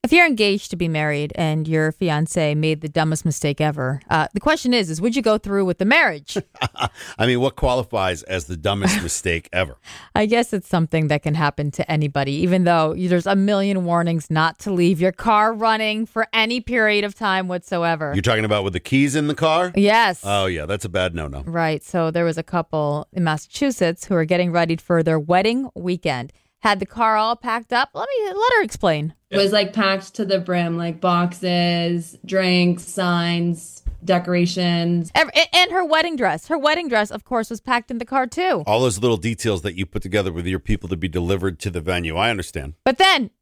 If you're engaged to be married and your fiance made the dumbest mistake ever, the question is would you go through with the marriage? I mean, what qualifies as the dumbest mistake ever? I guess it's something that can happen to anybody, even though there's a million warnings not to leave your car running for any period of time whatsoever. You're talking about with the keys in the car? Yes. Oh, yeah, that's a bad no-no. Right. So there was a couple in Massachusetts who were getting ready for their wedding weekend. Had the car all packed up. Let her explain. It was like packed to the brim, like boxes, drinks, signs, decorations. And her wedding dress. Her wedding dress, of course, was packed in the car, too. All those little details that you put together with your people to be delivered to the venue. I understand. But then,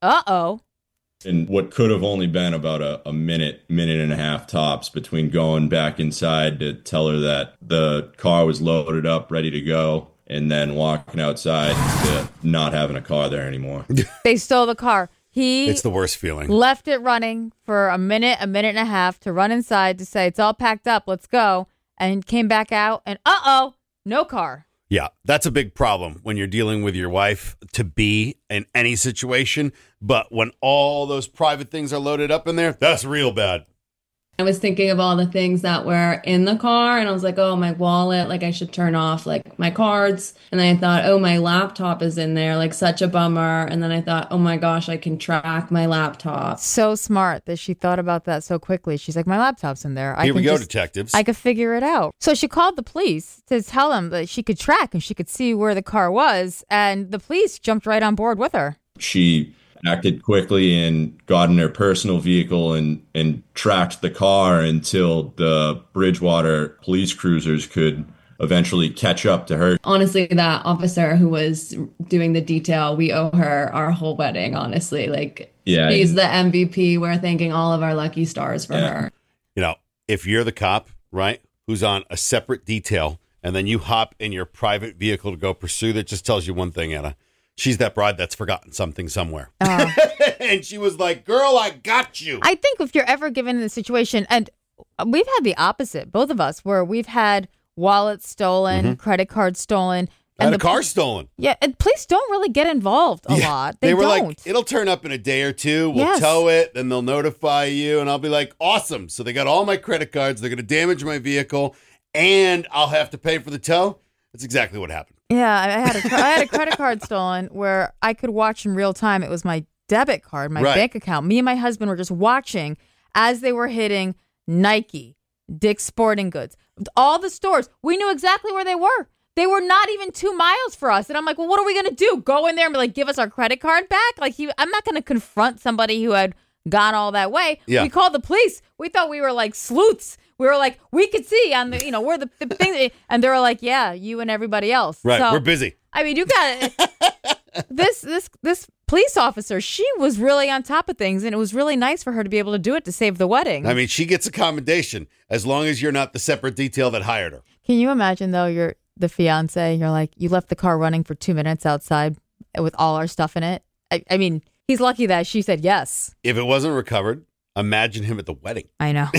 And what could have only been about a minute and a half tops between going back inside to tell her that the car was loaded up, ready to go, and then walking outside to not having a car there anymore. They stole the car. It's the worst feeling. Left it running for a minute and a half to run inside to say, it's all packed up, let's go. And came back out and no car. Yeah, that's a big problem when you're dealing with your wife to be in any situation. But when all those private things are loaded up in there, that's real bad. I was thinking of all the things that were in the car, and I was like, oh, my wallet, like I should turn off like my cards. And then I thought, oh, my laptop is in there, like such a bummer. And then I thought, oh my gosh, I can track my laptop. So smart that she thought about that so quickly. She's like, my laptop's in there. Here we go, detectives. I could figure it out. So she called the police to tell them that she could track and she could see where the car was. And the police jumped right on board with her. She acted quickly and got in her personal vehicle and tracked the car until the Bridgewater police cruisers could eventually catch up to her. Honestly, that officer who was doing the detail, we owe her our whole wedding, honestly. Like, yeah, she's the MVP. We're thanking all of our lucky stars for her. You know, if you're the cop, right, who's on a separate detail, and then you hop in your private vehicle to go pursue, that just tells you one thing, Anna. She's that bride that's forgotten something somewhere. And she was like, girl, I got you. I think if you're ever given in a situation, and we've had the opposite, both of us, where we've had wallets stolen, credit cards stolen. And the car stolen. Yeah, and police don't really get involved a lot. They were don't. like, it'll turn up in a day or two. We'll tow it, then they'll notify you. And I'll be like, awesome. So they got all my credit cards. They're going to damage my vehicle, and I'll have to pay for the tow. That's exactly what happened. Yeah, I had a credit card stolen where I could watch in real time. It was my debit card, my bank account. Me and my husband were just watching as they were hitting Nike, Dick's Sporting Goods, all the stores. We knew exactly where they were. They were not even 2 miles for us. And I'm like, well, what are we going to do? Go in there and be like, give us our credit card back? Like, I'm not going to confront somebody who had gone all that way. Yeah. We called the police. We thought we were like sleuths. We were like, we could see on the, we're the thing. And they were like, yeah, you and everybody else. Right. So, we're busy. I mean, you got this police officer. She was really on top of things. And it was really nice for her to be able to do it to save the wedding. I mean, she gets a commendation as long as you're not the separate detail that hired her. Can you imagine, though, you're the fiance, you're like, you left the car running for 2 minutes outside with all our stuff in it? I mean, he's lucky that she said yes. If it wasn't recovered, imagine him at the wedding. I know.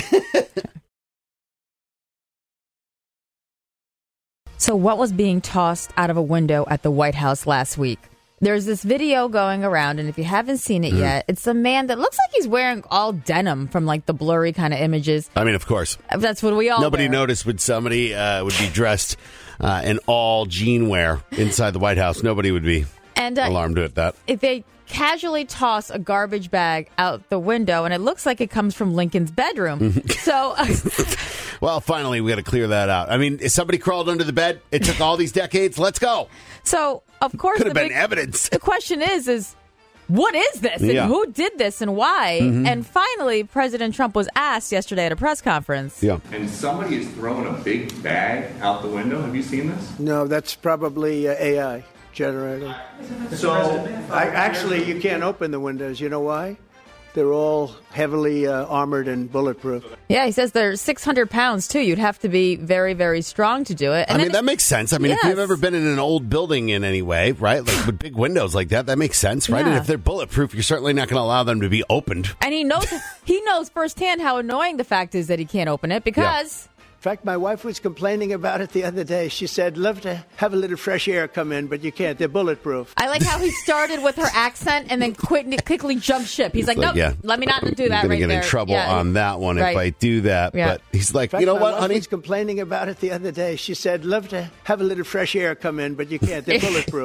So what was being tossed out of a window at the White House last week? There's this video going around, and if you haven't seen it yet, it's a man that looks like he's wearing all denim from like the blurry kind of images. I mean, of course. That's what we all Nobody wear. noticed when somebody would be dressed in all jean wear inside the White House. Nobody would be alarmed at that. If they casually toss a garbage bag out the window, and it looks like it comes from Lincoln's bedroom. So... Well, finally, we got to clear that out. I mean, if somebody crawled under the bed, it took all these decades. Let's go. So, of course, could have been evidence. The question is what is this? And who did this and why? Mm-hmm. And finally, President Trump was asked yesterday at a press conference. Yeah. And somebody is throwing a big bag out the window. Have you seen this? No, that's probably AI generated. So, Actually, you can't open the windows. You know why? They're all heavily armored and bulletproof. Yeah, he says they're 600 pounds, too. You'd have to be very, very strong to do it. And I mean, that makes sense. I mean, if you've ever been in an old building in any way, right, like with big windows like that, that makes sense, right? Yeah. And if they're bulletproof, you're certainly not going to allow them to be opened. And he knows firsthand how annoying the fact is that he can't open it because In fact, my wife was complaining about it the other day. She said, love to have a little fresh air come in, but you can't. They're bulletproof. I like how he started with her accent and then quickly jumped ship. He's like, nope, let me not do that right there. I'm going to get in trouble on that one if I do that. Yeah. But he's like, fact, you know my what, wife honey? was complaining about it the other day. She said, love to have a little fresh air come in, but you can't. They're bulletproof.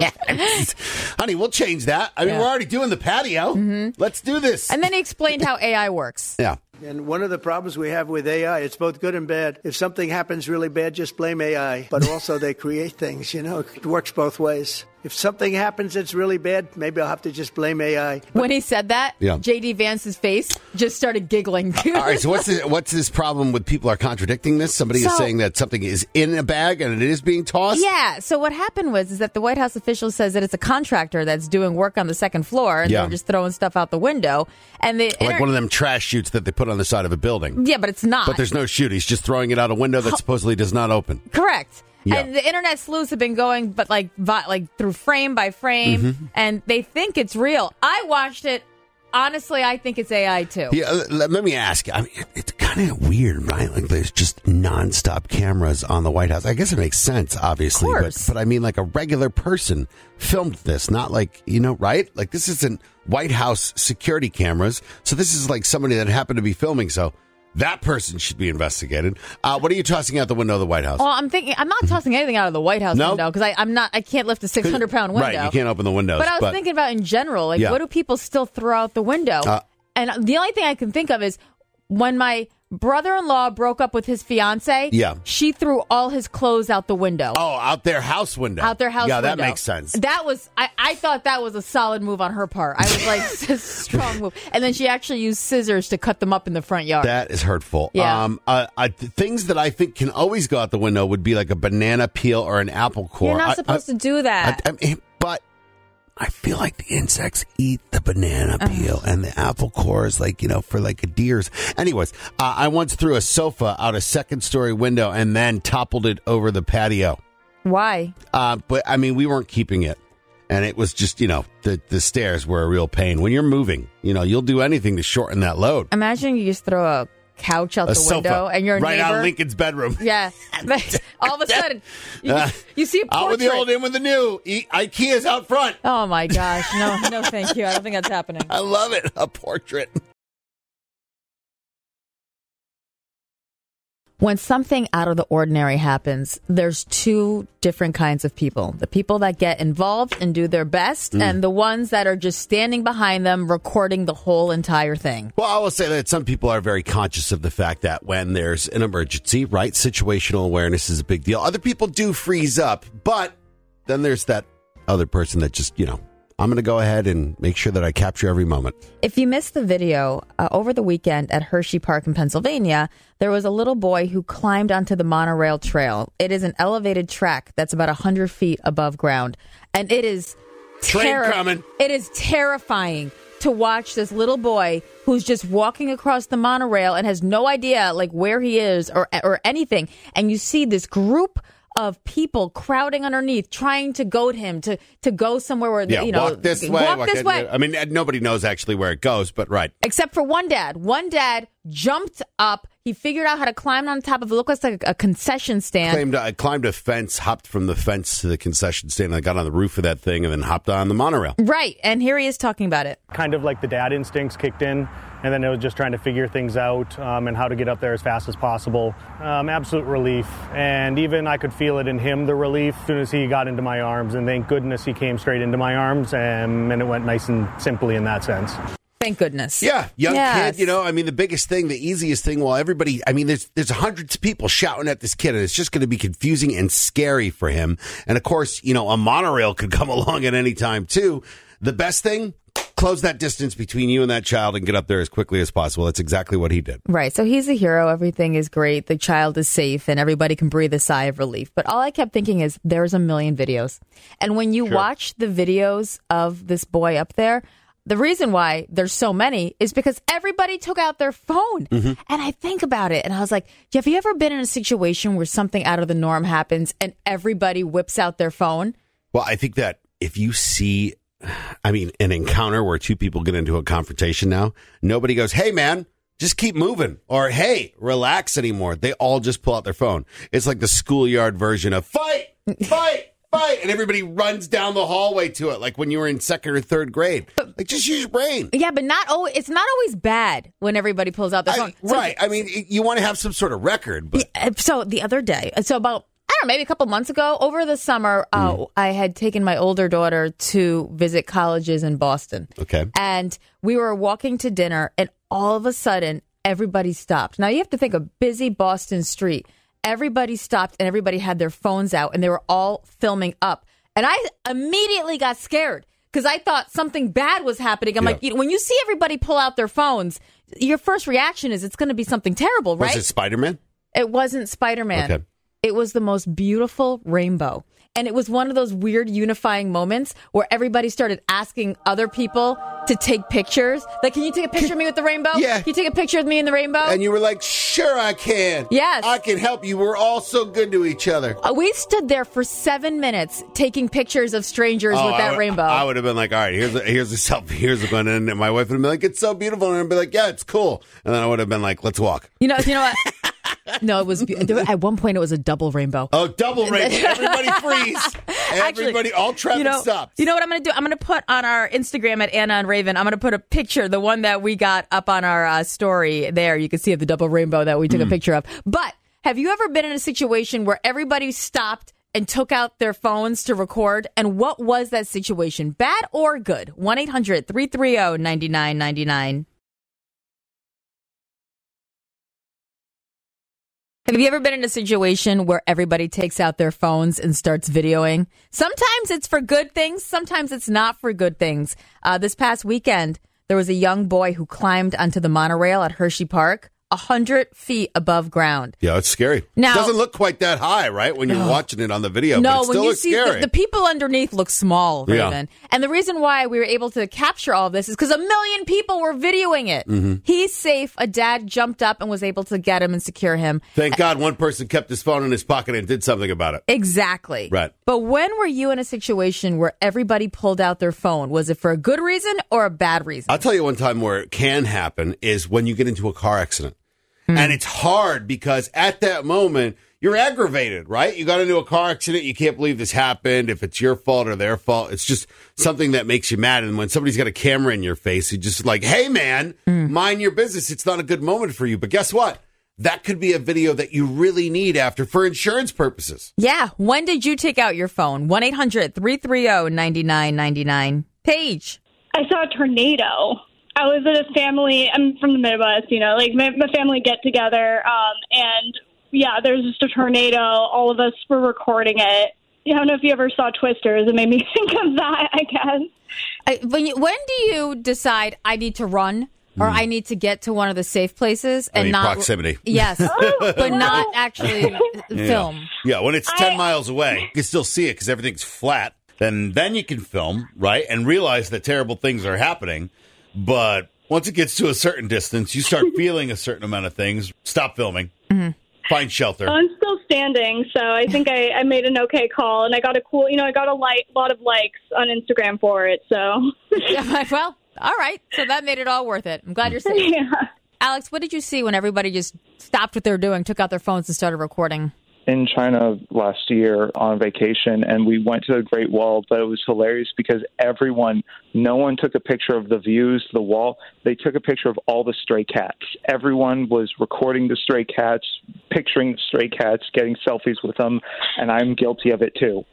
Honey, we'll change that. I mean, we're already doing the patio. Mm-hmm. Let's do this. And then he explained how AI works. Yeah. And one of the problems we have with AI, it's both good and bad. If something happens really bad, just blame AI. But also they create things, It works both ways. If something happens that's really bad, maybe I'll have to just blame AI. When he said that, J.D. Vance's face just started giggling. All right, so what's this problem with people are contradicting this? Somebody is saying that something is in a bag and it is being tossed? Yeah, so what happened is that the White House official says that it's a contractor that's doing work on the second floor and they're just throwing stuff out the window. And like one of them trash chutes that they put on the side of a building. Yeah, but it's not. But there's no chute. He's just throwing it out a window that supposedly does not open. Correct. Yeah. And the internet sleuths have been going, but like through frame by frame, and they think it's real. I watched it. Honestly, I think it's AI too. Yeah, let me ask you. I mean, it's kind of weird, right? Like there's just nonstop cameras on the White House. I guess it makes sense, obviously, but I mean, like a regular person filmed this, not like right? Like this isn't White House security cameras, so this is like somebody that happened to be filming. So. That person should be investigated. What are you tossing out the window of the White House? Well, I'm not tossing anything out of the White House window because I can't lift a 600-pound window. Right, you can't open the windows. But I was thinking about in general, like what do people still throw out the window? And the only thing I can think of is when my brother-in-law broke up with his fiance, she threw all his clothes out the window. Oh, out their house window. Out their house window. Yeah, that makes sense. That was, I thought that was a solid move on her part. I was like, it's a strong move. And then she actually used scissors to cut them up in the front yard. That is hurtful. Yeah. Things that I think can always go out the window would be like a banana peel or an apple core. You're not supposed to do that. But I feel like the insects eat the banana peel and the apple core is like, for like a deer's. Anyways, I once threw a sofa out a second-story window and then toppled it over the patio. Why? But, I mean, we weren't keeping it. And it was just, the stairs were a real pain. When you're moving, you'll do anything to shorten that load. Imagine you just throw a couch out the window and your right neighbor. out of Lincoln's bedroom. Yeah. All of a sudden, you see a portrait. Out with the old, in with the new. IKEA's out front. Oh, my gosh. No, thank you. I don't think that's happening. I love it. A portrait. When something out of the ordinary happens, there's two different kinds of people. The people that get involved and do their best, and the ones that are just standing behind them, recording the whole entire thing. Well, I will say that some people are very conscious of the fact that when there's an emergency, right, situational awareness is a big deal. Other people do freeze up, but then there's that other person that just, I'm going to go ahead and make sure that I capture every moment. If you missed the video, over the weekend at Hershey Park in Pennsylvania, there was a little boy who climbed onto the monorail trail. It is an elevated track that's about 100 feet above ground. And it is train coming. It is terrifying to watch this little boy who's just walking across the monorail and has no idea like where he is or anything. And you see this group of people crowding underneath, trying to goad him to go somewhere where, walk this way. Walk this way. I mean, nobody knows actually where it goes, but right. Except for one dad. One dad jumped up. He figured out how to climb on top of it. Looks like a concession stand. Climbed a fence, hopped from the fence to the concession stand, and got on the roof of that thing and then hopped on the monorail. Right. And here he is talking about it. Kind of like the dad instincts kicked in. And then it was just trying to figure things out and how to get up there as fast as possible. Absolute relief. And even I could feel it in him, the relief, as soon as he got into my arms. And thank goodness he came straight into my arms. And it went nice and simply in that sense. Thank goodness. Yeah, young kid, I mean, the biggest thing, the easiest thing, while everybody, I mean, there's hundreds of people shouting at this kid, and it's just going to be confusing and scary for him. And, of course, a monorail could come along at any time, too. The best thing? Close that distance between you and that child and get up there as quickly as possible. That's exactly what he did. Right. So he's a hero. Everything is great. The child is safe and everybody can breathe a sigh of relief. But all I kept thinking is there's a million videos. And when you watch the videos of this boy up there, the reason why there's so many is because everybody took out their phone. And I think about it and I was like, have you ever been in a situation where something out of the norm happens and everybody whips out their phone? Well, I think that if you see an encounter where two people get into a confrontation now, nobody goes, hey, man, just keep moving. Or, hey, relax anymore. They all just pull out their phone. It's like the schoolyard version of fight, fight, fight. And everybody runs down the hallway to it, like when you were in second or third grade. Like, just use your brain. Yeah, but it's not always bad when everybody pulls out their phone. Right. I mean, you want to have some sort of record. But. Yeah, so the other day, about, I don't know, maybe a couple months ago, over the summer, I had taken my older daughter to visit colleges in Boston. Okay. And we were walking to dinner, and all of a sudden, everybody stopped. Now, you have to think a busy Boston street. Everybody stopped, and everybody had their phones out, and they were all filming up. And I immediately got scared because I thought something bad was happening. I'm like, when you see everybody pull out their phones, your first reaction is it's going to be something terrible, right? Was it Spider-Man? It wasn't Spider-Man. Okay. It was the most beautiful rainbow. And it was one of those weird unifying moments where everybody started asking other people to take pictures. Like, can you take a picture of me with the rainbow? Yeah. Can you take a picture of me in the rainbow? And you were like, sure, I can. Yes. I can help you. We're all so good to each other. We stood there for 7 minutes taking pictures of strangers with that rainbow. I would have been like, all right, here's a selfie. Here's a one. And my wife would have been like, it's so beautiful. And I'd be like, yeah, it's cool. And then I would have been like, let's walk. You know what? No, it was at one point it was a double rainbow. Oh, double rainbow! Everybody freeze! Everybody, all traffic stops. You know what I'm going to do? I'm going to put on our Instagram at Anna and Raven. I'm going to put a picture, the one that we got up on our story. There, you can see the double rainbow that we took a picture of. But have you ever been in a situation where everybody stopped and took out their phones to record? And what was that situation, bad or good? 1-800-330-9999. Have you ever been in a situation where everybody takes out their phones and starts videoing? Sometimes it's for good things. Sometimes it's not for good things. This past weekend, there was a young boy who climbed onto the monorail at Hershey Park, 100 feet above ground. Yeah, it's scary. Now, it doesn't look quite that high, right, when you're watching it on the video. No, but it still when you looks see scary. the people underneath look small, Raven. Yeah. And the reason why we were able to capture all of this is because 1 million people were videoing it. Mm-hmm. He's safe. A dad jumped up and was able to get him and secure him. Thank God one person kept his phone in his pocket and did something about it. Exactly. Right. But when were you in a situation where everybody pulled out their phone? Was it for a good reason or a bad reason? I'll tell you one time where it can happen is when you get into a car accident. And it's hard because at that moment, you're aggravated, right? You got into a car accident. You can't believe this happened. If it's your fault or their fault, it's just something that makes you mad. And when somebody's got a camera in your face, you're just like, hey, man, mind your business. It's not a good moment for you. But guess what? That could be a video that you really need after for insurance purposes. Yeah. When did you take out your phone? 1-800-330-9999. Paige. I saw a tornado. I was at a family, I'm from the Midwest, like my family get together, and yeah, there's just a tornado. All of us were recording it. I don't know if you ever saw Twisters. It made me think of that, I guess. When do you decide I need to run or I need to get to one of the safe places and not proximity? Yes, but not actually film. Yeah, when it's 10 miles away, you can still see it because everything's flat. Then you can film, right, and realize that terrible things are happening. But once it gets to a certain distance, you start feeling a certain amount of things. Stop filming. Mm-hmm. Find shelter. I'm still standing, so I think I made an okay call, and I got a lot of likes on Instagram for it. So, well, all right. So that made it all worth it. I'm glad you're safe. Yeah. Alex, what did you see when everybody just stopped what they were doing, took out their phones, and started recording? In China last year on vacation, and we went to the Great Wall, but it was hilarious because no one took a picture of the views, the wall. They took a picture of all the stray cats. Everyone was recording the stray cats, picturing the stray cats, getting selfies with them, and I'm guilty of it too.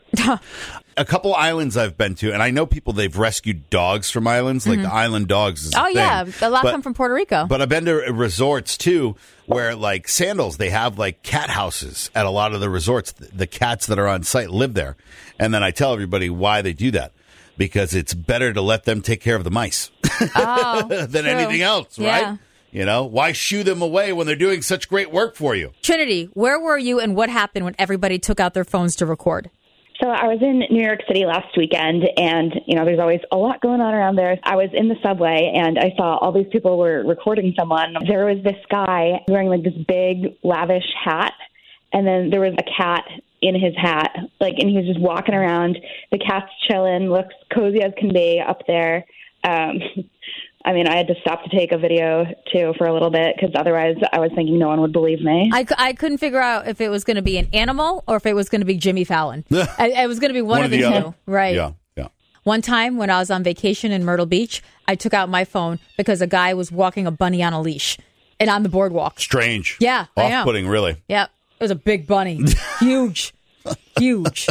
A couple islands I've been to, and I know people, they've rescued dogs from islands, like the island dogs is a thing. Yeah, a lot come from Puerto Rico. But I've been to resorts, too, where, like, Sandals, they have, like, cat houses at a lot of the resorts. The cats that are on site live there. And then I tell everybody why they do that. Because it's better to let them take care of the mice than anything else, right? Why shoo them away when they're doing such great work for you? Trinity, where were you and what happened when everybody took out their phones to record? So I was in New York City last weekend, and, there's always a lot going on around there. I was in the subway, and I saw all these people were recording someone. There was this guy wearing, like, this big, lavish hat, and then there was a cat in his hat, and he was just walking around. The cat's chilling, looks cozy as can be up there. I mean, I had to stop to take a video, too, for a little bit, because otherwise I was thinking no one would believe me. I couldn't figure out if it was going to be an animal or if it was going to be Jimmy Fallon. It was going to be one of the two. Right. Yeah. One time when I was on vacation in Myrtle Beach, I took out my phone because a guy was walking a bunny on a leash and on the boardwalk. Strange. Yeah. Off-putting, really. Yeah. It was a big bunny. Huge. Huge.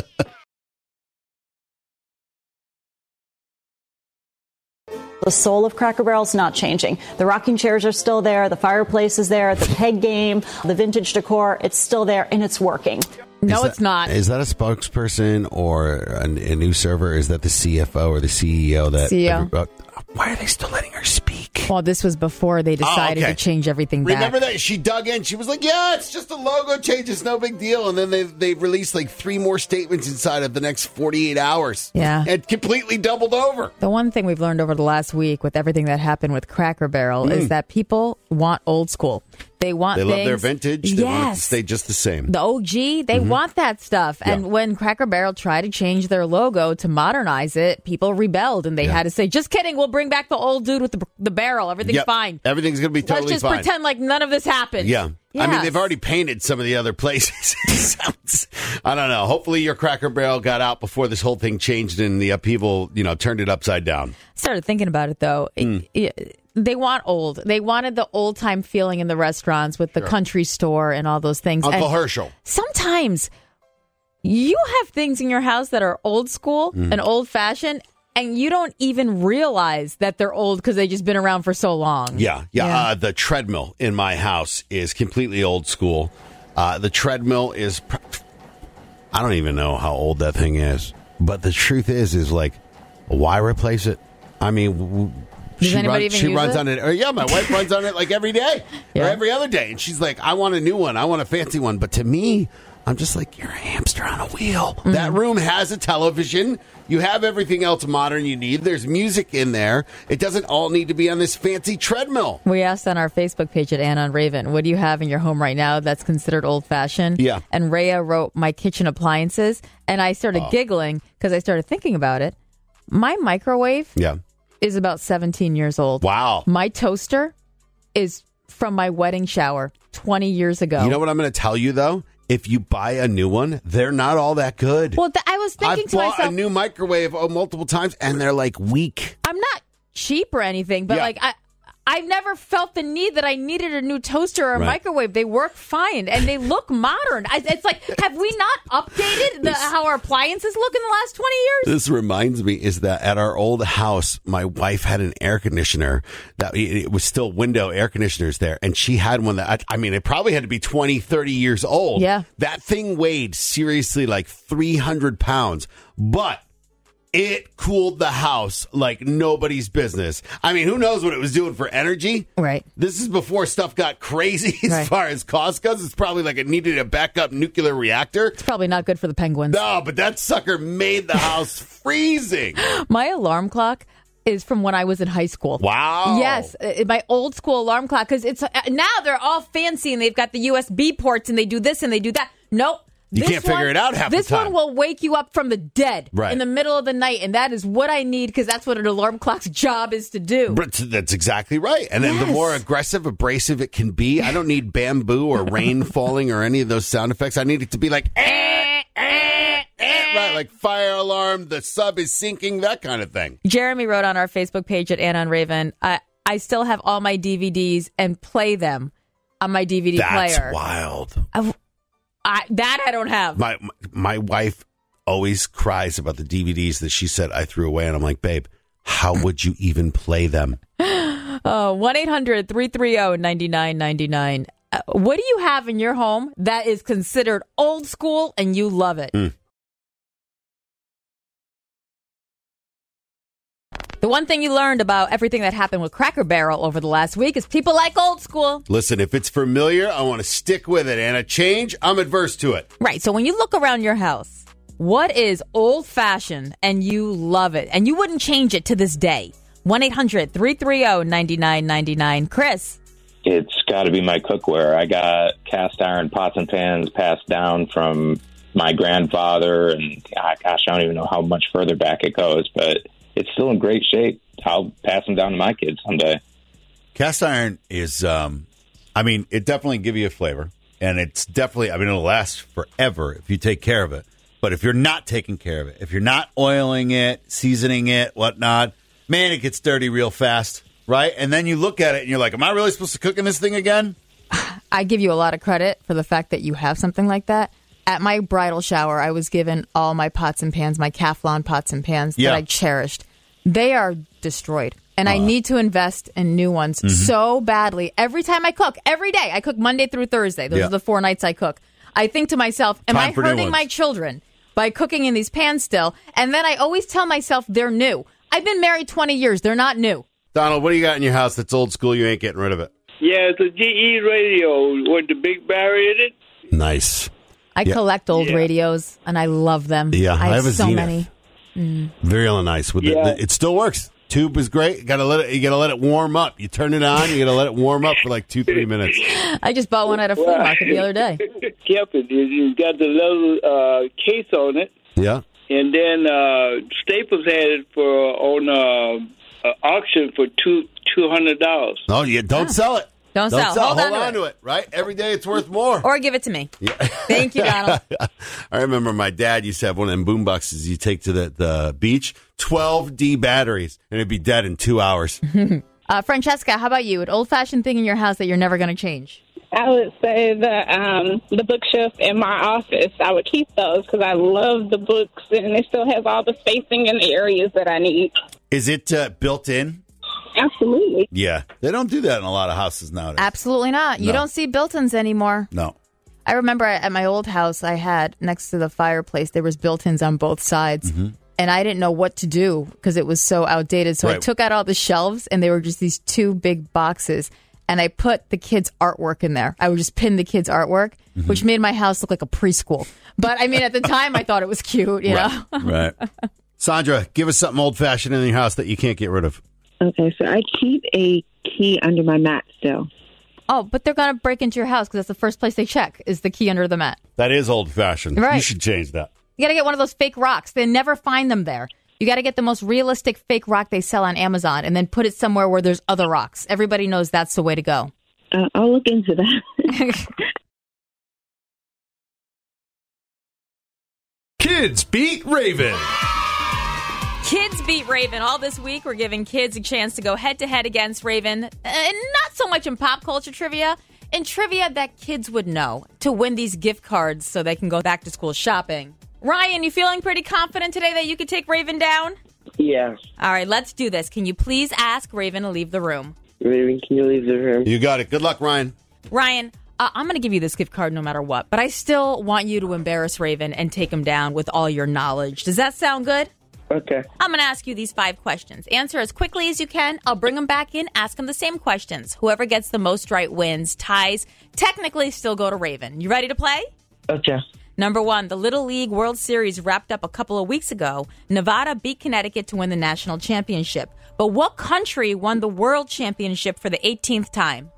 The soul of Cracker Barrel's not changing. The rocking chairs are still there. The fireplace is there. The peg game, the vintage decor, it's still there, and it's working. No, it's not. Is that a spokesperson or a new server? Is that the CFO or the CEO? CEO. Why are they still letting her speak? Well, this was before they decided to change everything back. Remember that? She dug in. She was like, yeah, it's just a logo change. It's no big deal. And then they released like 3 more statements inside of the next 48 hours. Yeah. And completely doubled over. The one thing we've learned over the last week with everything that happened with Cracker Barrel is that people want old school. They love their vintage. They want it to stay just the same. The OG, they want that stuff. Yeah. And when Cracker Barrel tried to change their logo to modernize it, people rebelled and they had to say, just kidding, we'll bring back the old dude with the barrel. Everything's fine. Everything's going to be totally Let's fine. just pretend like none of this happened. Yeah. Yes. I mean, they've already painted some of the other places. I don't know. Hopefully your Cracker Barrel got out before this whole thing changed and the upheaval, turned it upside down. Started thinking about it, though. They want old. They wanted the old time feeling in the restaurants with the country store and all those things. Uncle and Herschel. Sometimes you have things in your house that are old school and old fashioned, and you don't even realize that they're old because they've just been around for so long. Yeah. The treadmill in my house is completely old school. The treadmill is, I don't even know how old that thing is. But the truth is like, why replace it? I mean, Does anybody even use runs it? on it. Yeah, my wife runs on it like every day or every other day. And she's like, I want a new one. I want a fancy one. But to me, I'm just like, you're a hamster on a wheel. Mm-hmm. That room has a television. You have everything else modern you need. There's music in there. It doesn't all need to be on this fancy treadmill. We asked on our Facebook page at Anna on Raven, what do you have in your home right now that's considered old-fashioned? Yeah. And Rhea wrote, my kitchen appliances. And I started giggling because I started thinking about it. My microwave is about 17 years old. Wow. My toaster is from my wedding shower 20 years ago. You know what I'm going to tell you, though? If you buy a new one, they're not all that good. Well, I was thinking to myself, I've bought a new microwave multiple times, and they're like weak. I'm not cheap or anything, but I've never felt the need that I needed a new toaster or a microwave. They work fine, and they look modern. It's like, have we not updated how our appliances look in the last 20 years? This reminds me is that at our old house, my wife had an air conditioner that it was still window air conditioners there, and she had one that, I mean, it probably had to be 20, 30 years old. Yeah. That thing weighed seriously like 300 pounds, but it cooled the house like nobody's business. I mean, who knows what it was doing for energy? Right. This is before stuff got crazy as far as cost goes. It's probably like it needed a backup nuclear reactor. It's probably not good for the penguins. No, but that sucker made the house freezing. My alarm clock is from when I was in high school. Wow. Yes, my old school alarm clock, because it's now they're all fancy and they've got the USB ports and they do this and they do that. Nope. You can't figure it out half the time. This one will wake you up from the dead in the middle of the night, and that is what I need because that's what an alarm clock's job is to do. But that's exactly right. And then the more aggressive, abrasive it can be, I don't need bamboo or rain falling or any of those sound effects. I need it to be like, right, like fire alarm, the sub is sinking, that kind of thing. Jeremy wrote on our Facebook page at Anna on Raven, I still have all my DVDs and play them on my DVD player. That's wild. That I don't have. My wife always cries about the DVDs that she said I threw away. And I'm like, babe, how would you even play them? 1-800-330-9999. What do you have in your home that is considered old school and you love it? The one thing you learned about everything that happened with Cracker Barrel over the last week is people like old school. Listen, if it's familiar, I want to stick with it. And a change, I'm adverse to it. Right. So when you look around your house, what is old-fashioned and you love it? And you wouldn't change it to this day. 1-800-330-9999. Chris. It's got to be my cookware. I got cast iron pots and pans passed down from my grandfather. And gosh, I don't even know how much further back it goes, but it's still in great shape. I'll pass them down to my kids someday. Cast iron is, it definitely give you a flavor. And it's definitely, it'll last forever if you take care of it. But if you're not taking care of it, if you're not oiling it, seasoning it, whatnot, man, it gets dirty real fast, right? And then you look at it and you're like, am I really supposed to cook in this thing again? I give you a lot of credit for the fact that you have something like that. At my bridal shower, I was given all my pots and pans, my Calphalon pots and pans that I cherished. They are destroyed. And I need to invest in new ones so badly. Every time I cook, every day, I cook Monday through Thursday. Those are the 4 nights I cook. I think to myself, am I hurting my children by cooking in these pans still? And then I always tell myself they're new. I've been married 20 years. They're not new. Donald, what do you got in your house that's old school? You ain't getting rid of it. Yeah, it's a GE radio with the big battery in it. Nice. I collect old radios, and I love them. Yeah, I have a so Zenith. many. Very nice. With it still works. Tube is great. You gotta let it warm up. You turn it on. You gotta let it warm up for like 2-3 minutes. I just bought one at a flea market the other day. Yep, it's got the little case on it. Yeah. And then Staples had it on auction for $200. No, you don't sell it. Don't sell. Hold on to it. Right? Every day it's worth more. Or give it to me. Yeah. Thank you, Donald. I remember my dad used to have one of them boom boxes you take to the beach, 12D batteries, and it'd be dead in 2 hours. Francesca, how about you? An old-fashioned thing in your house that you're never going to change? I would say the bookshelf in my office. I would keep those because I love the books, and it still has all the spacing in the areas that I need. Is it built in? Absolutely. Yeah. They don't do that in a lot of houses nowadays. Absolutely not. You don't see built-ins anymore. No. I remember at my old house, I had next to the fireplace, there was built-ins on both sides. Mm-hmm. And I didn't know what to do because it was so outdated. So I took out all the shelves, and they were just these 2 big boxes. And I put the kids' artwork in there. I would just pin the kids' artwork, which made my house look like a preschool. But, at the time, I thought it was cute, you know? Right. Sandra, give us something old-fashioned in your house that you can't get rid of. Okay, so I keep a key under my mat still. Oh, but they're going to break into your house because that's the first place they check is the key under the mat. That is old-fashioned. Right. You should change that. You got to get one of those fake rocks. They never find them there. You got to get the most realistic fake rock they sell on Amazon and then put it somewhere where there's other rocks. Everybody knows that's the way to go. I'll look into that. Kids Beat Raven. Kids Beat Raven. All this week, we're giving kids a chance to go head-to-head against Raven. And not so much in pop culture trivia, in trivia that kids would know to win these gift cards so they can go back to school shopping. Ryan, you feeling pretty confident today that you could take Raven down? Yes. All right, let's do this. Can you please ask Raven to leave the room? Raven, can you leave the room? You got it. Good luck, Ryan. Ryan, I'm going to give you this gift card no matter what, but I still want you to embarrass Raven and take him down with all your knowledge. Does that sound good? Okay. I'm going to ask you these 5 questions. Answer as quickly as you can. I'll bring them back in, ask them the same questions. Whoever gets the most right wins. Ties technically still go to Raven. You ready to play? Okay. Number 1, the Little League World Series wrapped up a couple of weeks ago. Nevada beat Connecticut to win the national championship. But what country won the world championship for the 18th time?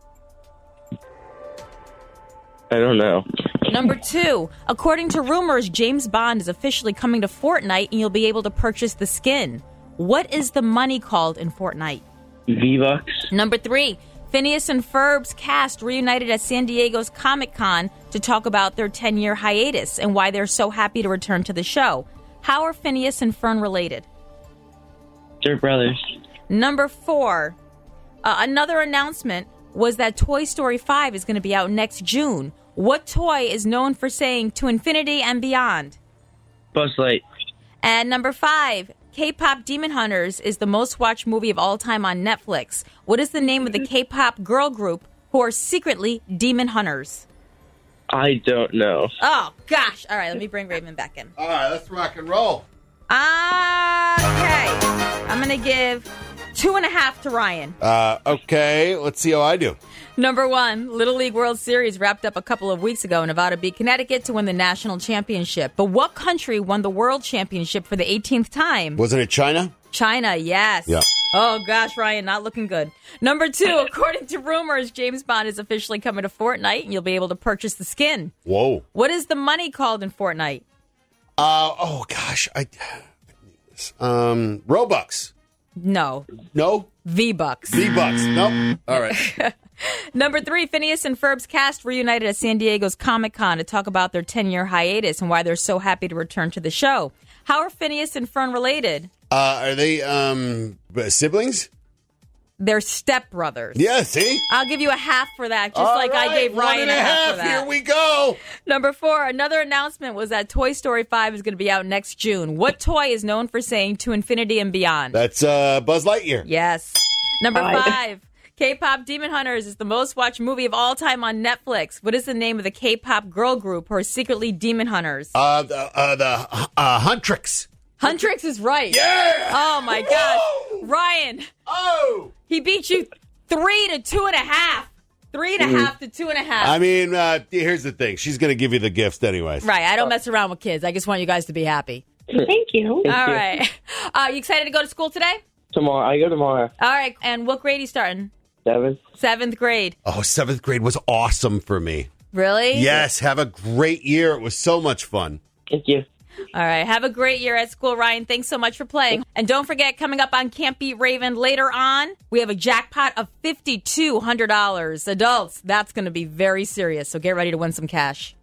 I don't know. Number 2, according to rumors, James Bond is officially coming to Fortnite and you'll be able to purchase the skin. What is the money called in Fortnite? V-Bucks. Number 3, Phineas and Ferb's cast reunited at San Diego's Comic-Con to talk about their 10-year hiatus and why they're so happy to return to the show. How are Phineas and Fern related? They're brothers. Number 4, another announcement was that Toy Story 5 is going to be out next June. What toy is known for saying to infinity and beyond? Buzz Lightyear. And number 5, K-pop Demon Hunters is the most watched movie of all time on Netflix. What is the name of the K-pop girl group who are secretly demon hunters? I don't know. Oh, gosh. All right, let me bring Raven back in. All right, let's rock and roll. Okay. I'm going to give 2.5 to Ryan. Okay, let's see how I do. Number 1, Little League World Series wrapped up a couple of weeks ago. Nevada beat Connecticut to win the national championship. But what country won the world championship for the 18th time? Wasn't it China? China, yes. Yeah. Oh, gosh, Ryan, not looking good. Number 2, according to rumors, James Bond is officially coming to Fortnite, and you'll be able to purchase the skin. Whoa. What is the money called in Fortnite? Oh, gosh. this? Robux. No. No? V-Bucks. V-Bucks. Nope. All right. Number 3, Phineas and Ferb's cast reunited at San Diego's Comic-Con to talk about their 10-year hiatus and why they're so happy to return to the show. How are Phineas and Fern related? Are they siblings? They're stepbrothers. Yeah, see? I'll give you a half for that, just like I gave Ryan a half for that. Here we go. Number 4, another announcement was that Toy Story 5 is going to be out next June. What toy is known for saying to infinity and beyond? That's Buzz Lightyear. Yes. Number 5, K-pop Demon Hunters is the most watched movie of all time on Netflix. What is the name of the K-pop girl group who are secretly demon hunters? The Huntrix. Huntrix is right. Yeah! Oh, my gosh. Ryan. Oh! He beat you 3 to 2.5. 3.5 to 2.5. I mean, here's the thing. She's going to give you the gifts anyways. Right. I don't mess around with kids. I just want you guys to be happy. Thank you. All right. You excited to go to school today? Tomorrow. I go tomorrow. All right. And what grade are you starting? 7th. 7th grade. Oh, 7th grade was awesome for me. Really? Yes. Have a great year. It was so much fun. Thank you. All right. Have a great year at school, Ryan. Thanks so much for playing. And don't forget, coming up on Can't Beat Raven later on, we have a jackpot of $5,200. Adults, that's going to be very serious. So get ready to win some cash.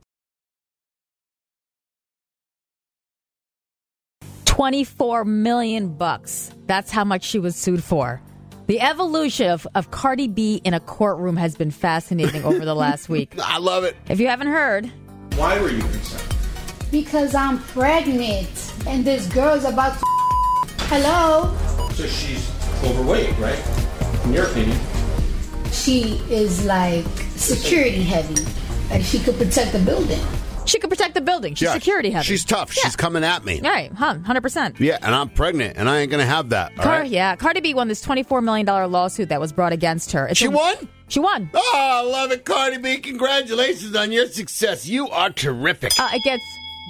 $24 million. That's how much she was sued for. The evolution of Cardi B in a courtroom has been fascinating over the last week. I love it. If you haven't heard. Why were you concerned? Because I'm pregnant and this girl's about to Hello? So she's overweight, right? In your opinion. She is like security heavy. Like she could protect the building. She could protect the building. She's security heavy. She's tough. Yeah. She's coming at me. All right, 100%. Yeah, and I'm pregnant, and I ain't going to have that. Yeah, Cardi B won this $24 million lawsuit that was brought against her. She won? She won. Oh, I love it, Cardi B. Congratulations on your success. You are terrific. It gets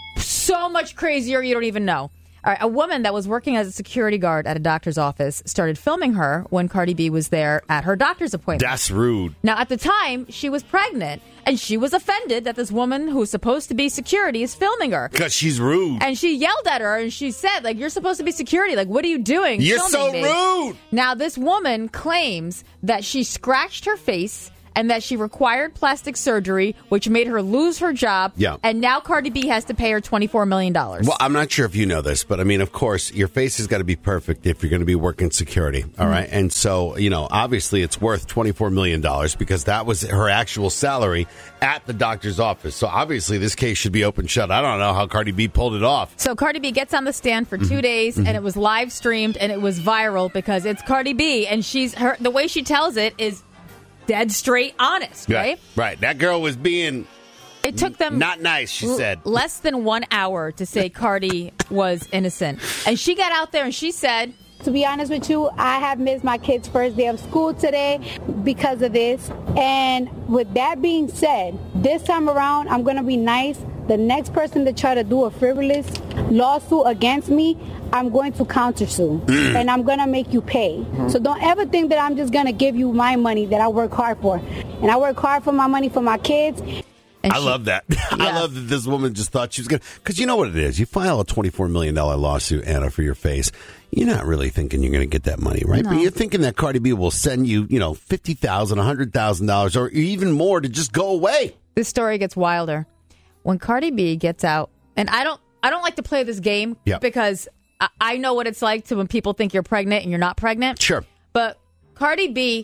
so much crazier you don't even know. All right, a woman that was working as a security guard at a doctor's office started filming her when Cardi B was there at her doctor's appointment. That's rude. Now, at the time, she was pregnant, and she was offended that this woman who's supposed to be security is filming her. Because she's rude. And she yelled at her, and she said, like, you're supposed to be security. Like, what are you doing? You're so rude. Now, this woman claims that she scratched her face and that she required plastic surgery, which made her lose her job. Yeah. And now Cardi B has to pay her $24 million. Well, I'm not sure if you know this, but I mean, of course, your face has got to be perfect if you're going to be working security. All right. And so, obviously it's worth $24 million because that was her actual salary at the doctor's office. So obviously this case should be open shut. I don't know how Cardi B pulled it off. So Cardi B gets on the stand for 2 days and it was live streamed and it was viral because it's Cardi B and the way she tells it is dead straight honest, right? Right. That girl was being it took them not nice, she said. Less than 1 hour to say Cardi was innocent. And she got out there and she said, to be honest with you, I have missed my kid's first day of school today because of this. And with that being said, this time around, I'm going to be nice. The next person to try to do a frivolous lawsuit against me, I'm going to countersue. And I'm going to make you pay. So don't ever think that I'm just going to give you my money that I work hard for. And I work hard for my money for my kids. I love that. Yeah. I love that this woman just thought she was going to... Because you know what it is. You file a $24 million lawsuit, Anna, for your face. You're not really thinking you're going to get that money, right? No. But you're thinking that Cardi B will send you, $50,000, $100,000, or even more to just go away. This story gets wilder. When Cardi B gets out... And I don't like to play this game because I know what it's like to when people think you're pregnant and you're not pregnant. Sure. But Cardi B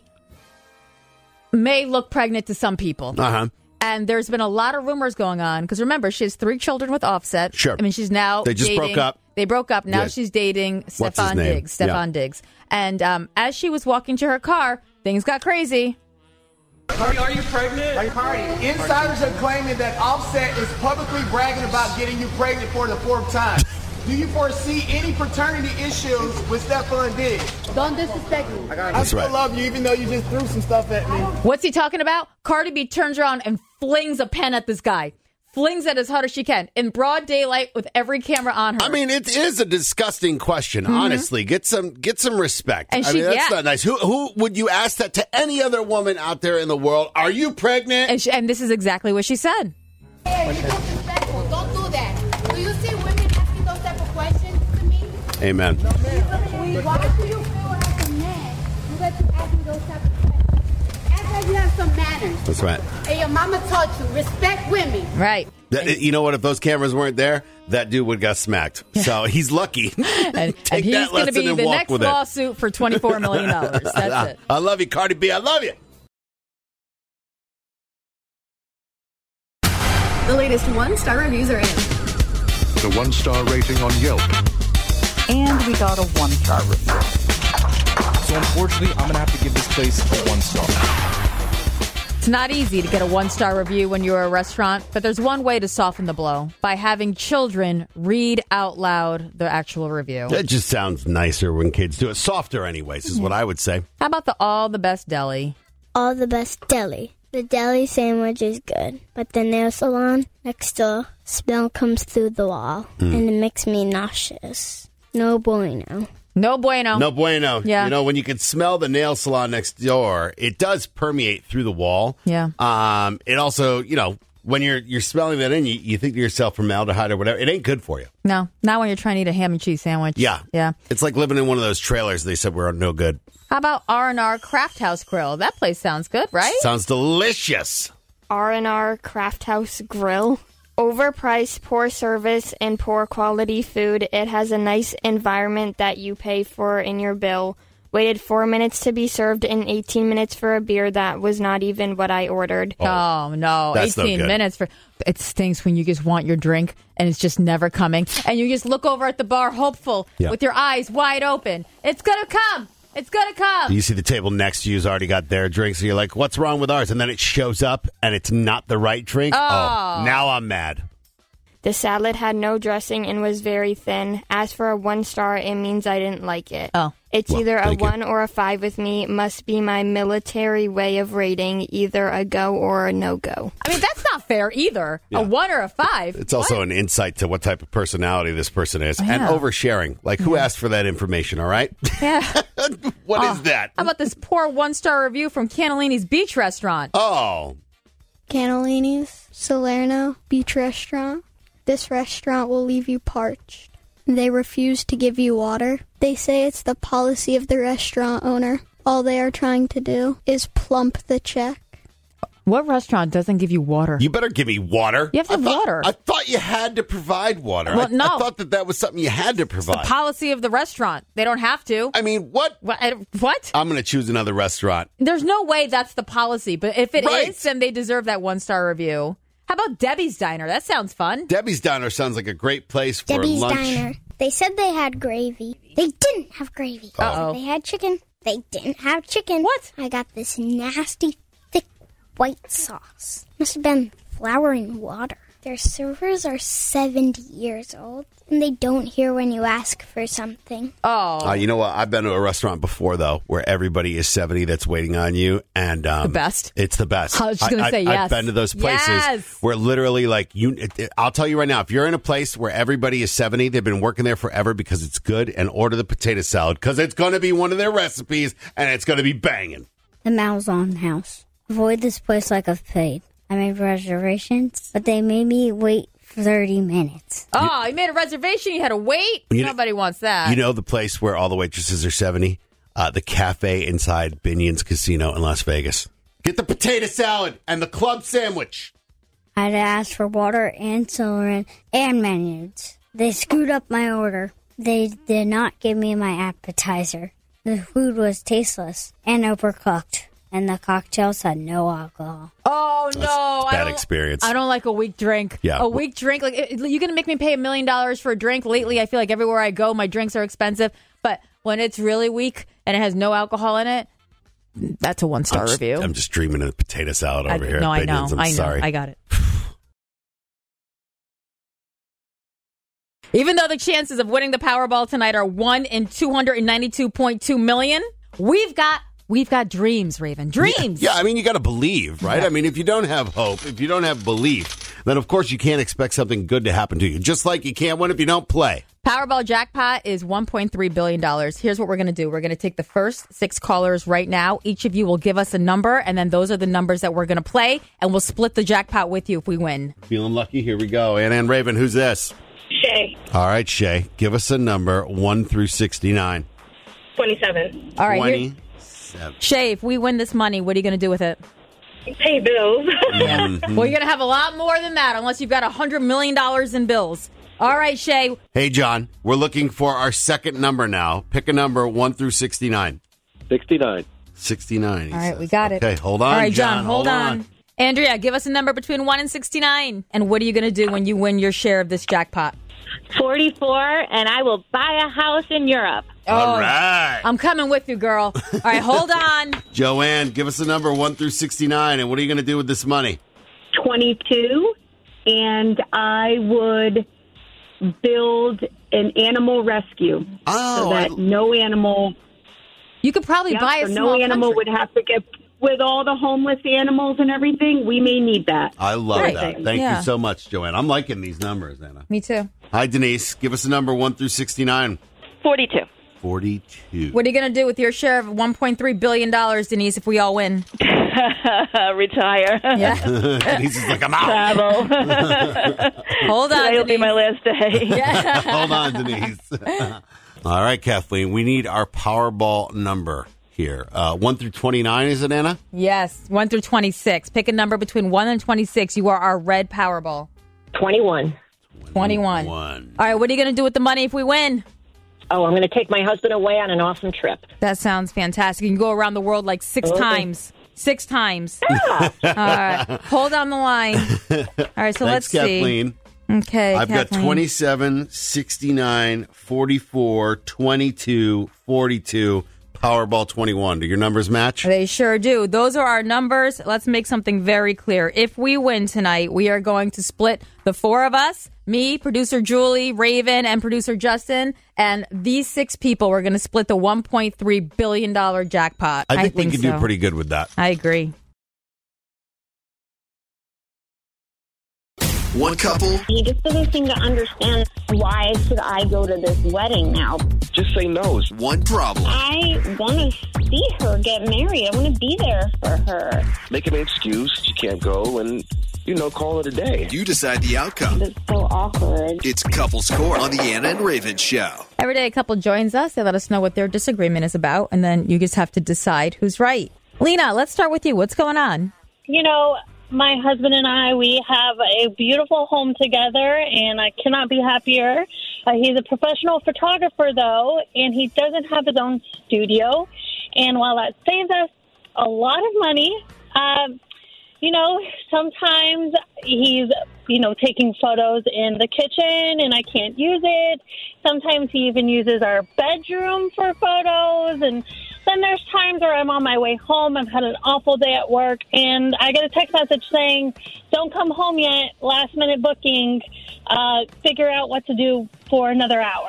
may look pregnant to some people. Uh-huh. And there's been a lot of rumors going on. Because remember, she has 3 children with Offset. Sure. I mean, she's now They just dating, broke up. They broke up. Now she's dating Stefan Diggs. Diggs. And as she was walking to her car, things got crazy. Cardi, are you pregnant? Cardi, insiders are claiming that Offset is publicly bragging about getting you pregnant for the 4th time. Do you foresee any paternity issues with Stefan Diggs? Don't disrespect me. I still love you, even though you just threw some stuff at me. What's he talking about? Cardi B turns around and flings a pen at this guy. Flings it as hard as she can in broad daylight with every camera on her. I mean, it is a disgusting question. Honestly, get some respect. And that's not nice. Who would you ask that to any other woman out there in the world? Are you pregnant? And this is exactly what she said. Hey, you're disrespectful. Don't do that. Do you see women asking those type of questions to me? Amen. Why do you feel as a man? You got to ask me those type of questions. Act like you have some manners. That's right. And your mama taught you, respect women. Right. You know what? If those cameras weren't there, that dude would got smacked. So he's lucky. And Take he's that going to lesson be and the walk next with it. lawsuit for $24 million. That's it. I love you, Cardi B. I love you. The latest 1-star reviews are in. The 1-star rating on Yelp. And we got a 1-star review. So unfortunately, I'm going to have to give this place a 1 star. It's not easy to get a 1-star review when you're a restaurant, but there's one way to soften the blow, by having children read out loud the actual review. That just sounds nicer when kids do it. Softer anyways, is what I would say. How about the All the Best Deli? All the Best Deli. The deli sandwich is good, but the nail salon next door, smell comes through the wall, and it makes me nauseous. No bueno. No bueno. No bueno. Yeah. You know, when you can smell the nail salon next door, it does permeate through the wall. Yeah. It also, you know, when you're smelling that in, you think to yourself formaldehyde or whatever. It ain't good for you. No, not when you're trying to eat a ham and cheese sandwich. Yeah. Yeah. It's like living in one of those trailers they said were no good. How about R&R Craft House Grill? That place sounds good, right? Sounds delicious. R&R Craft House Grill. Overpriced, poor service, and poor quality food. It has a nice environment that you pay for in your bill. Waited 4 minutes to be served and 18 minutes for a beer that was not even what I ordered. Oh, no. That's 18 no good. minutes. It stinks when you just want your drink and it's just never coming. And you just look over at the bar hopeful with your eyes wide open. It's going to come. It's going to come. You see the table next to you's already got their drink, so you're like, what's wrong with ours? And then it shows up and it's not the right drink. Oh, now I'm mad. The salad had no dressing and was very thin. As for a 1 star, it means I didn't like it. Oh. It's either a 1 or a 5 with me. Must be my military way of rating, either a go or a no-go. I mean, that's not fair either. Yeah. A 1 or a 5. It's also an insight to what type of personality this person is. Yeah. And oversharing. Like, who asked for that information, all right? Yeah. What is that? How about this poor 1-star review from Cannellini's Beach Restaurant? Oh. Cannellini's Salerno Beach Restaurant. This restaurant will leave you parched. They refuse to give you water. They say it's the policy of the restaurant owner. All they are trying to do is plump the check. What restaurant doesn't give you water? You better give me water. You have to have water. I thought you had to provide water. Well, no. I thought that was something you had to provide. It's the policy of the restaurant. They don't have to. I mean, what? What? I'm going to choose another restaurant. There's no way that's the policy. But if it Right. is, then they deserve that 1-star review. How about Debbie's Diner? That sounds fun. Debbie's Diner sounds like a great place for Debbie's lunch. Diner. They said they had gravy. They didn't have gravy. Uh-oh. They had chicken. They didn't have chicken. What? I got this nasty, thick white sauce. Must have been flour and water. Their servers are 70 years old, and they don't hear when you ask for something. Oh. You know what? I've been to a restaurant before, though, where everybody is 70 that's waiting on you. And The best? It's the best. I was just going to say yes. I've been to those places Yes. where literally, like, I'll tell you right now, if you're in a place where everybody is 70, they've been working there forever because it's good, and order the potato salad because it's going to be one of their recipes, and it's going to be banging. The Malzahn House. Avoid this place like I've paid. I made reservations, but they made me wait 30 minutes. Oh, you made a reservation? You had to wait? Nobody wants that. You know the place where all the waitresses are 70? The cafe inside Binion's Casino in Las Vegas. Get the potato salad and the club sandwich. I had to ask for water and celery and menus. They screwed up my order. They did not give me my appetizer. The food was tasteless and overcooked, and the cocktails had no alcohol. Oh, no. Bad experience. I don't like a weak drink. Yeah. A weak drink. Like, you're going to make me pay $1 million for a drink? Lately, I feel like everywhere I go, my drinks are expensive. But when it's really weak and it has no alcohol in it, that's a 1-star review. I'm just dreaming of potato salad over here. No, at I know. Binion's. I'm I know. sorry. I got it. Even though the chances of winning the Powerball tonight are 1 in 292.2 million, we've got dreams, Raven. Dreams. Yeah, I mean, you got to believe, right? Yeah. I mean, if you don't have hope, if you don't have belief, then of course you can't expect something good to happen to you. Just like you can't win if you don't play. Powerball jackpot is $1.3 billion. Here's what we're going to do. We're going to take the first 6 callers right now. Each of you will give us a number, and then those are the numbers that we're going to play, and we'll split the jackpot with you if we win. Feeling lucky? Here we go. Ann Raven, who's this? Shay. Shay. All right, Shay, give us a number 1 through 69. 27. All right. 27. Shay, if we win this money, what are you going to do with it? Pay bills. Mm-hmm. Well, you're going to have a lot more than that unless you've got $100 million in bills. All right, Shay. Hey, John, we're looking for our second number now. Pick a number 1 through 69. 69. 69. All right, we got it. Okay, hold on, All right, John. hold on. Andrea, give us a number between 1 and 69. And what are you going to do when you win your share of this jackpot? 44, and I will buy a house in Europe. All right. I'm coming with you, girl. All right, hold on. Joanne, give us a number 1 through 69, and what are you going to do with this money? 22, and I would build an animal rescue so that no animal... You could probably buy a small no animal country. would have to get... With all the homeless animals and everything, we may need that. I love that. Thank you so much, Joanne. I'm liking these numbers, Anna. Me too. Hi, Denise. Give us a number 1 through 69. 42. 42. What are you going to do with your share of $1.3 billion, Denise, if we all win? Retire. Yeah. Denise is like, I'm out. Travel. Hold on, Today'll be my last day. Yeah. Hold on, Denise. All right, Kathleen. We need our Powerball number here. 1 through 29, is it, Anna? Yes, 1 through 26. Pick a number between 1 and 26. You are our red Powerball. 21. 21. All right, what are you going to do with the money if we win? Oh, I'm going to take my husband away on an awesome trip. That sounds fantastic. You can go around the world like 6 times. 6 times. Yeah. All right. Hold on the line. All right, so let's see. Kathleen. Okay, I've Kathleen. got 27, 69, 44, 22, 42, Powerball 21. Do your numbers match? They sure do. Those are our numbers. Let's make something very clear. If we win tonight, we are going to split the 4 of us, me, producer Julie, Raven, and producer Justin, and these 6 people, we're going to split the $1.3 billion jackpot. I think we can so. do pretty good with that. I agree. One couple. He just doesn't seem to understand why should I go to this wedding now. Just say no. One problem. I want to see her get married. I want to be there for her. Make an excuse. You can't go and, call it a day. You decide the outcome. It's so awkward. It's Couples Court on the Anna and Raven Show. Every day a couple joins us. They let us know what their disagreement is about, and then you just have to decide who's right. Lena, let's start with you. What's going on? My husband and I, we have a beautiful home together, and I cannot be happier. He's a professional photographer, though, and he doesn't have his own studio. And while that saves us a lot of money, sometimes he's, taking photos in the kitchen, and I can't use it. Sometimes he even uses our bedroom for photos, and then there's times where I'm on my way home. I've had an awful day at work, and I get a text message saying, don't come home yet, last-minute booking, figure out what to do for another hour.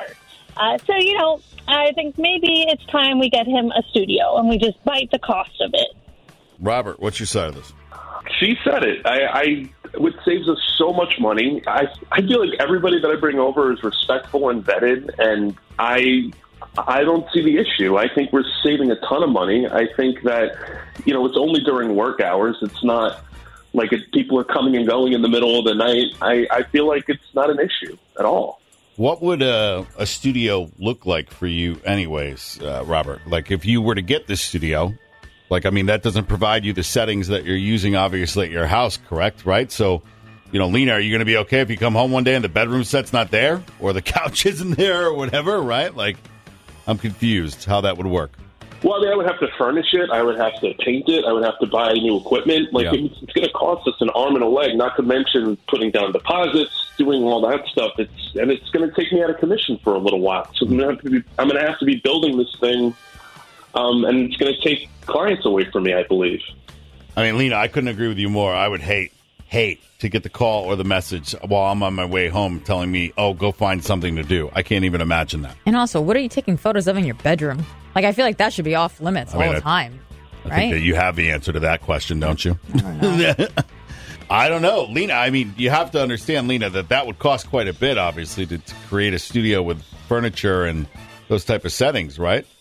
I think maybe it's time we get him a studio, and we just bite the cost of it. Robert, what's your side of this? She said it. It saves us so much money. I feel like everybody that I bring over is respectful and vetted, and I don't see the issue. I think we're saving a ton of money. I think that, it's only during work hours. It's not like people are coming and going in the middle of the night. I feel like it's not an issue at all. What would a studio look like for you anyways, Robert? Like if you were to get this studio, that doesn't provide you the settings that you're using, obviously, at your house, correct? Right? So, Lena, are you going to be okay if you come home one day and the bedroom set's not there or the couch isn't there or whatever, right? I'm confused how that would work. Well, I would have to furnish it. I would have to paint it. I would have to buy new equipment. It's going to cost us an arm and a leg, not to mention putting down deposits, doing all that stuff. It's going to take me out of commission for a little while. So I'm going to have to be building this thing, and it's going to take clients away from me, I believe. Lena, I couldn't agree with you more. I would hate to get the call or the message while I'm on my way home telling me, oh, go find something to do. I can't even imagine that. And also, what are you taking photos of in your bedroom? I feel like that should be off limits all the time. I think that you have the answer to that question, don't you? I don't know. I don't know. Lena, you have to understand, Lena, that would cost quite a bit, obviously, to create a studio with furniture and those type of settings, right?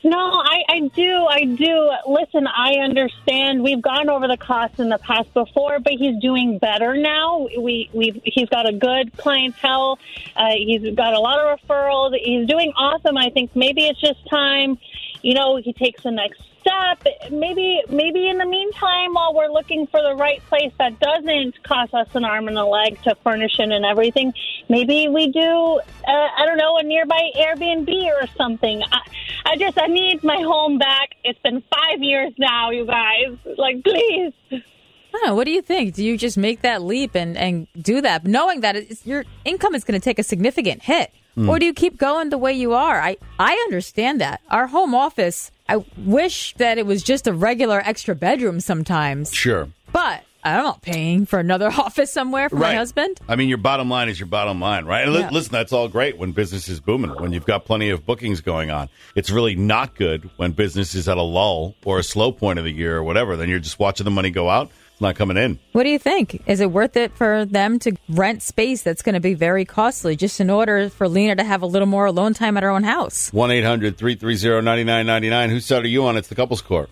No, I do. Listen, I understand. We've gone over the costs in the past before, but he's doing better now. He's got a good clientele. He's got a lot of referrals. He's doing awesome. I think maybe it's just time, he takes the next step. Maybe in the meantime, while we're looking for the right place that doesn't cost us an arm and a leg to furnish it and everything, maybe we do, a nearby Airbnb or something. I need my home back. It's been 5 years now, you guys. Please. What do you think? Do you just make that leap and do that, knowing that your income is going to take a significant hit? Or do you keep going the way you are? I understand that. Our home office, I wish that it was just a regular extra bedroom sometimes. Sure. But I'm not paying for another office somewhere for my husband. I mean, your bottom line is your bottom line, right? And listen, that's all great when business is booming, when you've got plenty of bookings going on. It's really not good when business is at a lull or a slow point of the year or whatever. Then you're just watching the money go out. It's not coming in. What do you think? Is it worth it for them to rent space that's going to be very costly just in order for Lena to have a little more alone time at her own house? 1-800-330-9999. Whose side are you on? It's the Couples Court.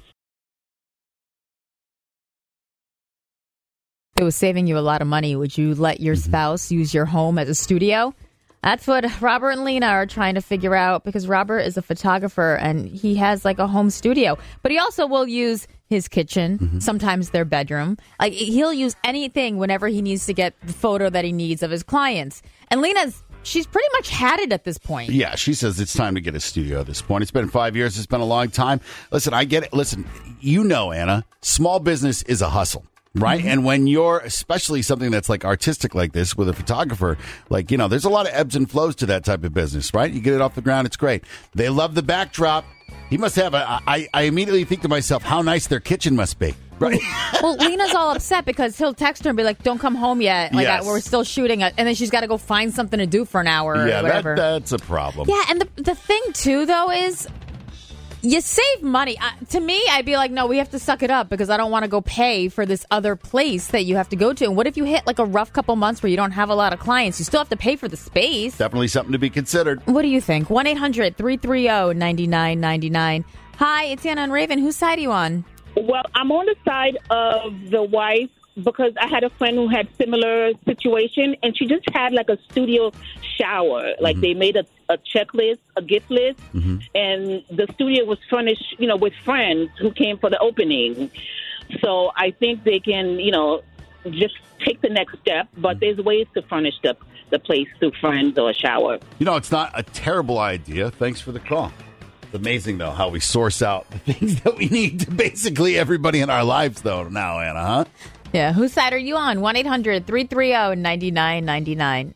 If it was saving you a lot of money, would you let your spouse use your home as a studio? That's what Robert and Lena are trying to figure out, because Robert is a photographer and he has a home studio. But he also will use his kitchen, sometimes their bedroom. He'll use anything whenever he needs to get the photo that he needs of his clients. And she's pretty much had it at this point. Yeah, she says it's time to get a studio at this point. It's been 5 years. It's been a long time. Listen, I get it. Listen, Anna, small business is a hustle. Right. And when you're especially something that's artistic like this with a photographer, there's a lot of ebbs and flows to that type of business. Right. You get it off the ground. It's great. They love the backdrop. He must have I immediately think to myself, how nice their kitchen must be. Right. Well, Lena's all upset because he'll text her and be like, don't come home yet. We're still shooting. And then she's got to go find something to do for an hour or whatever. That's a problem. Yeah. And the thing, too, though, is you save money. To me, I'd be like, no, we have to suck it up because I don't want to go pay for this other place that you have to go to. And what if you hit a rough couple months where you don't have a lot of clients? You still have to pay for the space. Definitely something to be considered. What do you think? 1-800-330-9999. Hi, it's Anna and Raven. Whose side are you on? Well, I'm on the side of the wife because I had a friend who had similar situation, and she just had a studio shower. They made a checklist, a gift list, and the studio was furnished, with friends who came for the opening. So I think they can, just take the next step, but there's ways to furnish the place through friends or a shower. It's not a terrible idea. Thanks for the call. It's amazing, though, how we source out the things that we need to basically everybody in our lives, though, now, Anna, huh? Yeah, whose side are you on? 1-800-330-9999.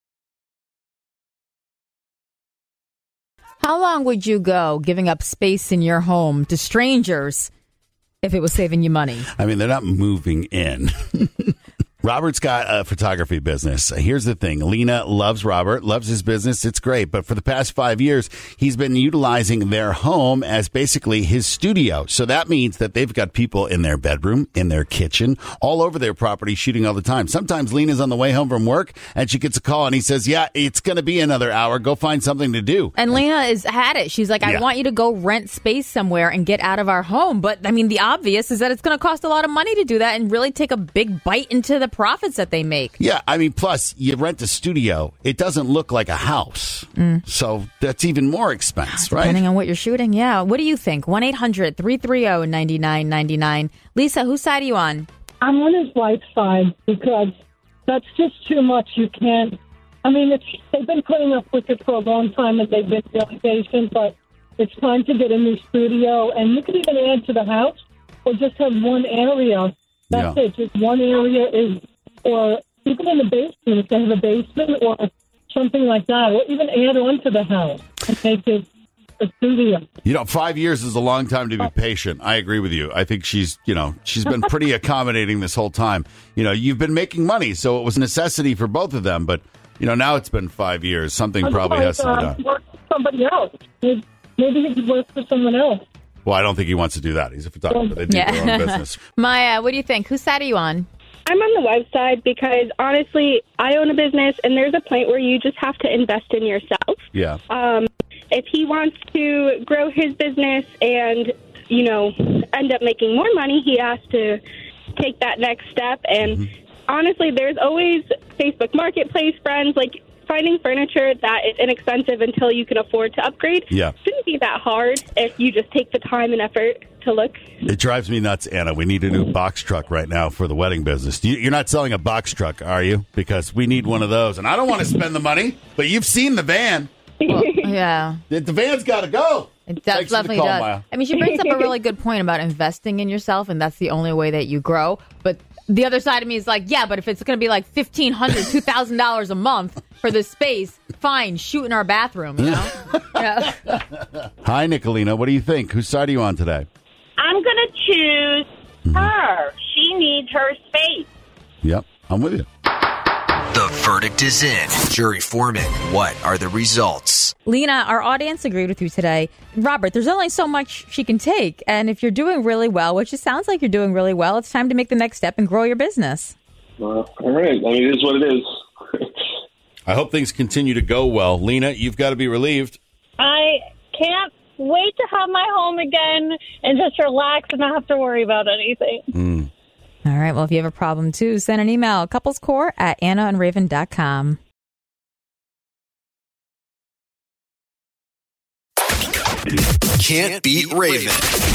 How long would you go giving up space in your home to strangers if it was saving you money? I mean, they're not moving in. Robert's got a photography business. Here's the thing. Lena loves Robert, loves his business. It's great. But for the past 5 years, he's been utilizing their home as basically his studio. So that means that they've got people in their bedroom, in their kitchen, all over their property shooting all the time. Sometimes Lena's on the way home from work and she gets a call and he says, yeah, it's going to be another hour. Go find something to do. And Lena has had it. She's like, I want you to go rent space somewhere and get out of our home. But I mean, the obvious is that it's going to cost a lot of money to do that and really take a big bite into the profits that they make. Yeah, I mean, plus you rent a studio, it doesn't look like a house. So that's even more expense, right? Depending on what you're shooting, yeah. What do you think? 1-800-330-9999. Lisa, whose side are you on? I'm on his wife's side because that's just too much. You can't. I mean, they've been putting up with it for a long time and they've been really patient, but it's time to get a new studio. And you can even add to the house or just have one area. That's it. Just one area is, or even in the basement, if they have a basement or something like that, or even add on to the house and make it a studio. 5 years is a long time to be patient. I agree with you. I think she's been pretty accommodating this whole time. You've been making money, so it was a necessity for both of them. But, now it's been 5 years. Something probably has to be done. Work for somebody else. Maybe he could work for someone else. Well, I don't think he wants to do that. He's a photographer. They do their own business. Maya, what do you think? Whose side are you on? I'm on the wife's side because, honestly, I own a business, and there's a point where you just have to invest in yourself. Yeah. if he wants to grow his business and, end up making more money, he has to take that next step. And honestly, there's always Facebook Marketplace friends, like finding furniture that is inexpensive until you can afford to upgrade. Yeah. Shouldn't be that hard if you just take the time and effort to look. It drives me nuts, Anna. We need a new box truck right now for the wedding business. You're not selling a box truck, are you? Because we need one of those. And I don't want to spend the money, but you've seen the van. Well, yeah. The van's got to go. It definitely does. Maya. I mean, she brings up a really good point about investing in yourself, and that's the only way that you grow. But the other side of me is like, yeah, but if it's going to be like $1,500, $2,000 a month for this space, fine, shoot in our bathroom, Yeah. Hi, Nicolina. What do you think? Whose side are you on today? I'm going to choose her. She needs her space. Yep, I'm with you. The verdict is in. Jury foreman, what are the results? Lena, our audience agreed with you today. Robert, there's only so much she can take. And if you're doing really well, which it sounds like you're doing really well, it's time to make the next step and grow your business. All right. I mean, it is what it is. I hope things continue to go well. Lena, you've got to be relieved. I can't wait to have my home again and just relax and not have to worry about anything. All right. Well, if you have a problem, too, send an email, couplescore@annaandraven.com. Can't beat Raven.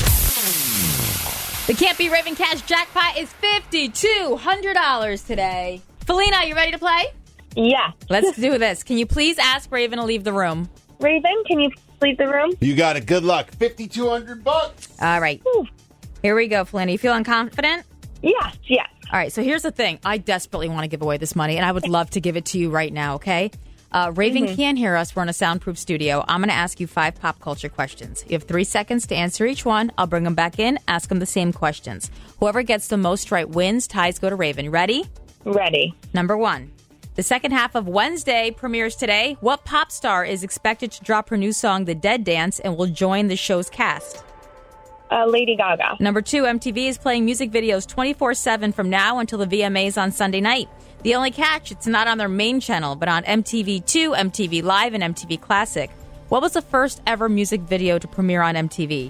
The Can't Beat Raven cash jackpot is $5,200 today. Felina, you ready to play? Yeah. Let's do this. Can you please ask Raven to leave the room? Raven, can you leave the room? You got it. Good luck. $5,200. All right. Whew. Here we go, Felina. You feeling confident? Yes. All right, so here's the thing. I desperately want to give away this money, and I would love to give it to you right now, okay? Raven can't hear us. We're in a soundproof studio. I'm going to ask you 5 pop culture questions. You have 3 seconds to answer each one. I'll bring them back in, ask them the same questions. Whoever gets the most right wins. Ties go to Raven. Ready? Ready. Number 1. The second half of Wednesday premieres today. What pop star is expected to drop her new song, The Dead Dance, and will join the show's cast? Lady Gaga. Number 2, MTV is playing music videos 24/7 from now until the VMAs on Sunday night. The only catch, it's not on their main channel, but on MTV2, MTV Live, and MTV Classic. What was the first ever music video to premiere on MTV?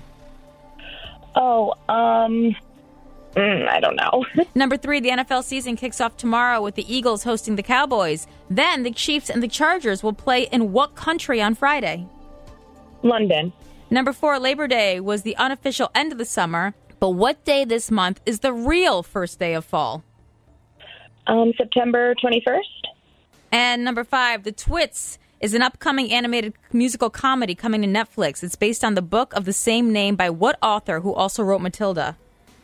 I don't know. Number 3, the NFL season kicks off tomorrow with the Eagles hosting the Cowboys. Then the Chiefs and the Chargers will play in what country on Friday? London. Number 4, Labor Day was the unofficial end of the summer, but what day this month is the real first day of fall? September 21st. And number 5, The Twits is an upcoming animated musical comedy coming to Netflix. It's based on the book of the same name by what author who also wrote Matilda?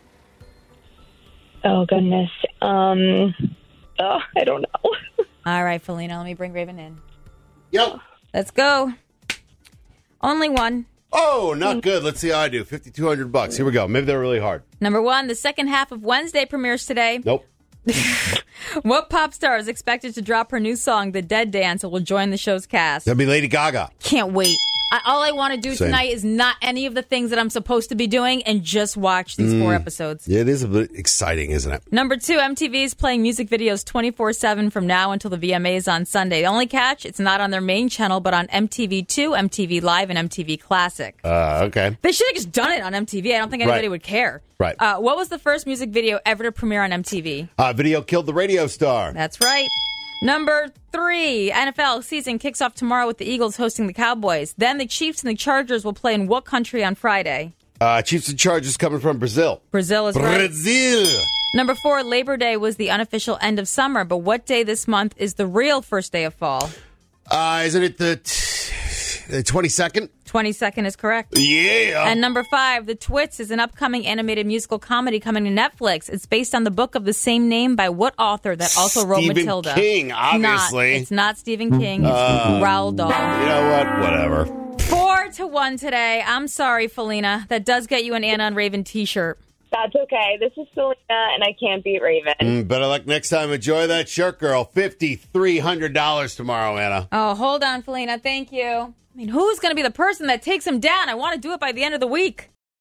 Oh, goodness. I don't know. All right, Felina, let me bring Raven in. Yep. Let's go. Only one. Oh, not good. Let's see how I do. $5,200. Here we go. Maybe they're really hard. Number 1, the second half of Wednesday premieres today. Nope. What pop star is expected to drop her new song, The Dead Dance, and will join the show's cast? That'd be Lady Gaga. Can't wait. All I want to do tonight is not any of the things that I'm supposed to be doing and just watch these 4 episodes. Yeah, it is a bit exciting, isn't it? Number 2, MTV is playing music videos 24/7 from now until the VMAs on Sunday. The only catch, it's not on their main channel, but on MTV2, MTV Live, and MTV Classic. Okay. They should have just done it on MTV. I don't think anybody would care. Right. What was the first music video ever to premiere on MTV? Video Killed the Radio Star. That's right. Number 3, NFL season kicks off tomorrow with the Eagles hosting the Cowboys. Then the Chiefs and the Chargers will play in what country on Friday? Chiefs and Chargers coming from Brazil. Brazil is right. Brazil. Number 4, Labor Day was the unofficial end of summer, but what day this month is the real first day of fall? Isn't it the 22nd? 22nd is correct. Yeah. And number 5, The Twits is an upcoming animated musical comedy coming to Netflix. It's based on the book of the same name by what author that also wrote Matilda? Stephen King, obviously. It's not Stephen King. It's Roald Dahl. You know what? Whatever. 4-1 today. I'm sorry, Felina. That does get you an Anna and Raven t-shirt. That's okay. This is Selena, and I can't beat Raven. Better luck next time. Enjoy that shirt, girl. $5,300 tomorrow, Anna. Oh, hold on, Felina. Thank you. I mean, who's going to be the person that takes him down? I want to do it by the end of the week.